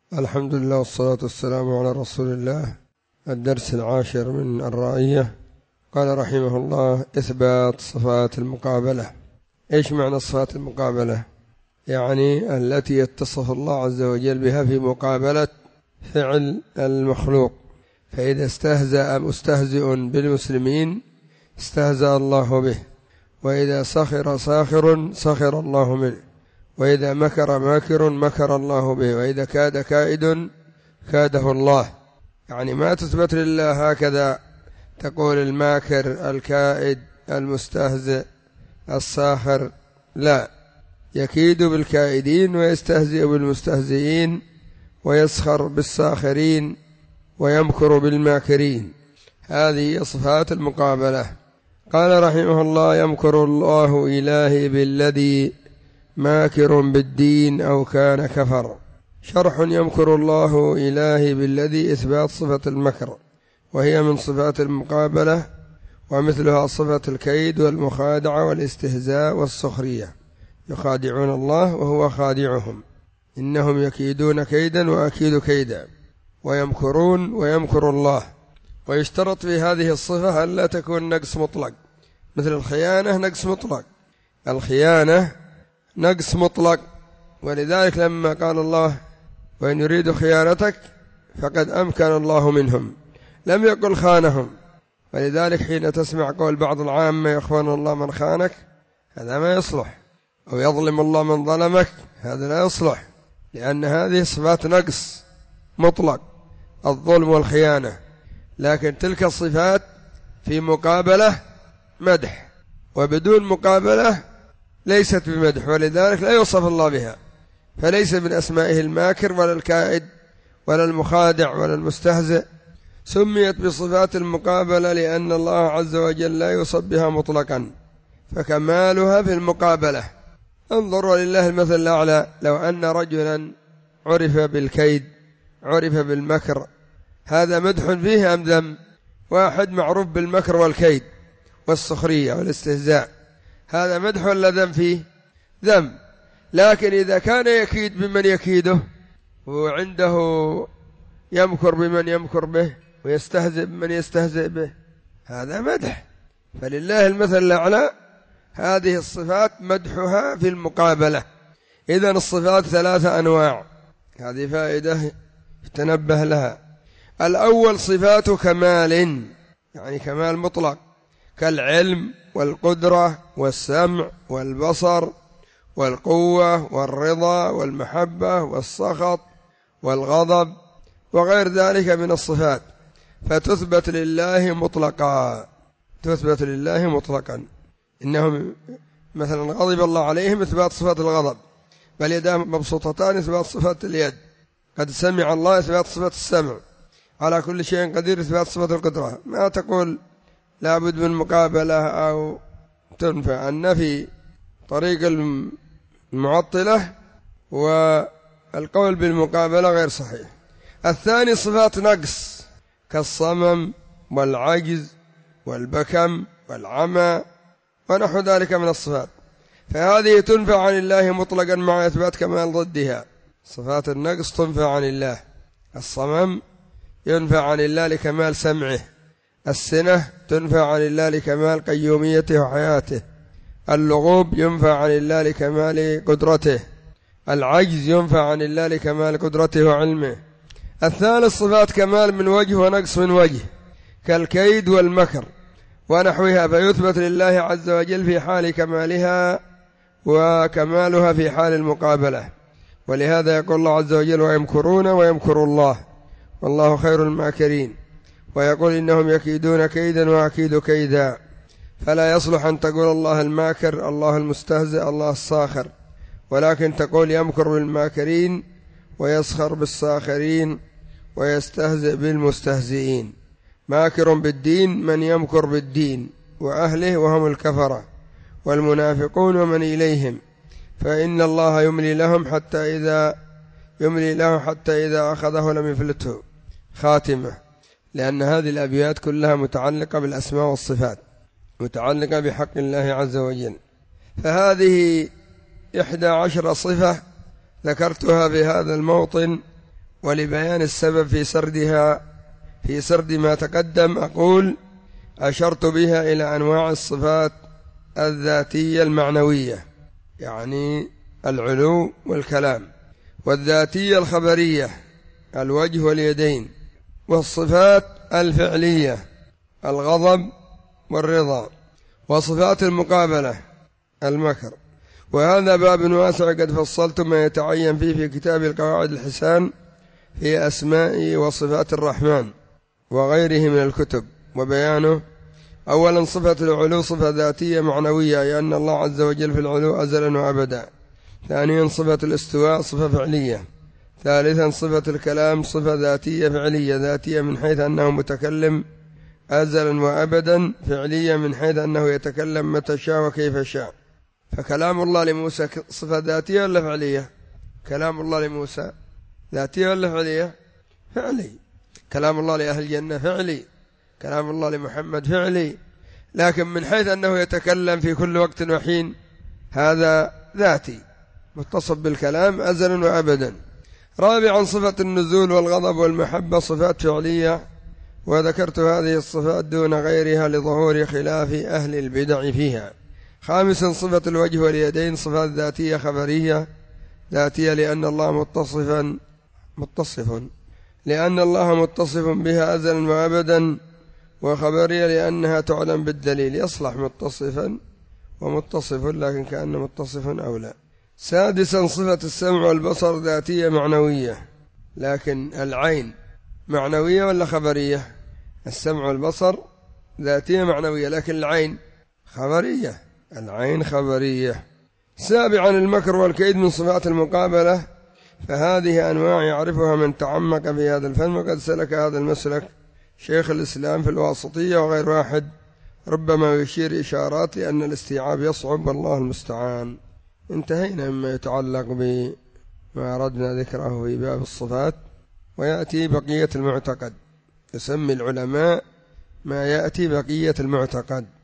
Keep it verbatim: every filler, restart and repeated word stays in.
الحمد لله والصلاة والسلام على رسول الله. الدرس العاشر من الرائية. قال رحمه الله: إثبات صفات المقابلة. إيش معنى صفات المقابلة؟ يعني التي يتصف الله عز وجل بها في مقابلة فعل المخلوق، فإذا استهزأ مستهزئ بالمسلمين استهزأ الله به، وإذا سخر ساخر سخر الله منه، وإذا مكر ماكر مكر الله به، وإذا كاد كائد كاده الله. يعني ما تثبت لله هكذا تقول الماكر الكائد المستهزئ الساخر، لا، يكيد بالكائدين ويستهزئ بالمستهزئين ويسخر بالساخرين ويمكر بالماكرين. هذه صفات المقابلة. قال رحمه الله: يمكر الله إلهي بالذي ماكر بالدين أو كان كفر. شرح: يمكر الله إلهي بالذي إثبات صفة المكر، وهي من صفات المقابلة، ومثلها صفة الكيد والمخادعة والاستهزاء والسخرية، يخادعون الله وهو خادعهم، إنهم يكيدون كيدا وأكيد كيدا، ويمكرون ويمكر الله. ويشترط في هذه الصفة ألا تكون نقص مطلق، مثل الخيانة نقص مطلق، الخيانة نقص مطلق. ولذلك لما قال الله: وإن يريد خيانتك فقد أمكن الله منهم، لم يقل خانهم. ولذلك حين تسمع قول بعض العامة: يخون الله من خانك، هذا ما يصلح، أو يظلم الله من ظلمك، هذا لا يصلح، لأن هذه صفات نقص مطلق، الظلم والخيانة. لكن تلك الصفات في مقابلة مدح، وبدون مقابلة ليست بمدح، ولذلك لا يوصف الله بها، فليس من أسمائه الماكر ولا الكائد ولا المخادع ولا المستهزئ. سميت بصفات المقابلة لأن الله عز وجل لا يوصف بها مطلقا، فكمالها في المقابلة. انظروا لله المثل الأعلى: لو أن رجلا عرف بالكيد عرف بالمكر، هذا مدح فيه أم ذم؟ واحد معروف بالمكر والكيد والسخرية والاستهزاء، هذا مدح ولا ذم فيه؟ ذم. لكن إذا كان يكيد بمن يكيده، وعنده يمكر بمن يمكر به، ويستهزئ بمن يستهزئ به، هذا مدح. فلله المثل الأعلى. هذه الصفات مدحها في المقابلة. إذن الصفات ثلاثة أنواع، هذه فائدة تنبه لها. الأول صفات كمال، يعني كمال مطلق، كالعلم والقدرة والسمع والبصر والقوة والرضا والمحبة والسخط والغضب وغير ذلك من الصفات، فتثبت لله مطلقا، تثبت لله مطلقا. إنهم مثلا غضب الله عليهم، إثبات صفة الغضب، بل يداه مبسوطتان، إثبات صفة اليد. قد سمع الله، إثبات صفة السمع. على كل شيء قدير، إثبات صفة القدرة. ما تقول لابد من مقابلة أو تنفع. النفي طريق المعطلة، والقول بالمقابلة غير صحيح. الثاني صفات نقص، كالصمم والعجز والبكم والعمى ونحو ذلك من الصفات، فهذه تنفع عن الله مطلقا مع إثبات كمال ضدها. صفات النقص تنفع عن الله. الصمم ينفع عن الله لكمال سمعه، السنة تنفع عن الله لكمال قيوميته وحياته، اللغوب ينفع عن الله لكمال قدرته، العجز ينفع عن الله لكمال قدرته وعلمه. الثالث صفات كمال من وجه ونقص من وجه، كالكيد والمكر ونحوها، فيثبت لله عز وجل في حال كمالها وكمالها في حال المقابلة. ولهذا يقول الله عز وجل: ويمكرون ويمكر الله والله خير الماكرين. ويقول: إنهم يكيدون كيدا وأكيد كيدا. فلا يصلح أن تقول الله الماكر، الله المستهزئ، الله الساخر، ولكن تقول يمكر بالماكرين ويسخر بالساخرين ويستهزئ بالمستهزئين. ماكر بالدين من يمكر بالدين وأهله وهم الكفرة والمنافقون ومن إليهم، فإن الله يملي لهم حتى إذا يملي له حتى إذا أخذه لم يفلته. خاتمة. لأن هذه الأبيات كلها متعلقة بالأسماء والصفات، متعلقة بحق الله عز وجل. فهذه إحدى عشر صفة ذكرتها في هذا الموطن، ولبيان السبب في سردها في سرد ما تقدم أقول أشرت بها إلى أنواع الصفات الذاتية المعنوية، يعني العلو والكلام، والذاتية الخبرية الوجه واليدين، والصفات الفعلية الغضب والرضا، وصفات المقابلة المكر. وهذا باب واسع قد فصلت ما يتعين فيه في كتاب القواعد الحسان في أسماء وصفات الرحمن وغيره من الكتب. وبيانه: أولا صفة العلو صفة ذاتية معنوية، أي أن الله عز وجل في العلو أزلا وأبدا. ثانيا صفة الاستواء صفة فعلية. ثالثا صفة الكلام صفة ذاتية فعلية، ذاتية من حيث أنه متكلم أزلا وأبدا، فعلية من حيث أنه يتكلم متى شاء وكيف شاء. فكلام الله لموسى صفة ذاتية ولا فعلية؟ كلام الله لموسى ذاتية ولا فعلية؟ فعلي. كلام الله لأهل الجنة فعلي، كلام الله لمحمد فعلي، لكن من حيث أنه يتكلم في كل وقت وحين هذا ذاتي متصف بالكلام أزلا وأبدا. رابعا صفة النزول والغضب والمحبة صفات فعلية، وذكرت هذه الصفات دون غيرها لظهور خلاف أهل البدع فيها. خامسا صفة الوجه واليدين صفات ذاتية خبرية، ذاتية لأن الله متصفا متصف لأن الله متصف بها أزلا وأبدا، وخبرية لأنها تعلم بالدليل، يصلح متصفا ومتصف لكن كأن متصفا أولى. سادسا صفة السمع والبصر ذاتية معنوية، لكن العين معنوية ولا خبرية؟ السمع والبصر ذاتية معنوية، لكن العين خبرية، العين خبرية. سابعا المكر والكيد من صفات المقابلة، فهذه أنواع يعرفها من تعمق في هذا الفن، وقد سلك هذا المسلك شيخ الإسلام في الواسطية وغير واحد، ربما يشير إشارات لأن الاستيعاب يصعب والله المستعان. انتهينا مما يتعلق بما أردنا ذكره في باب الصفات، ويأتي بقية المعتقد. يسمي العلماء ما يأتي بقية المعتقد.